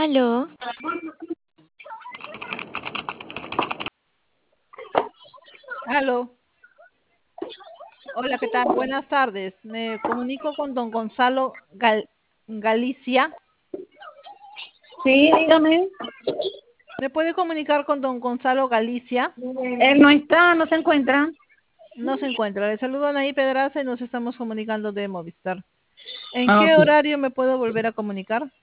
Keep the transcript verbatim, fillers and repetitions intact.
Aló, Aló, hola, ¿qué tal? Buenas tardes. Me comunico con don Gonzalo Gal- Galicia. Sí, dígame. ¿Me puede comunicar con don Gonzalo Galicia? Él no está, no se encuentra. No se encuentra. Le saludo a Anaí Pedraza y nos estamos comunicando de Movistar. ¿En Ah, qué ok. horario me puedo volver a comunicar?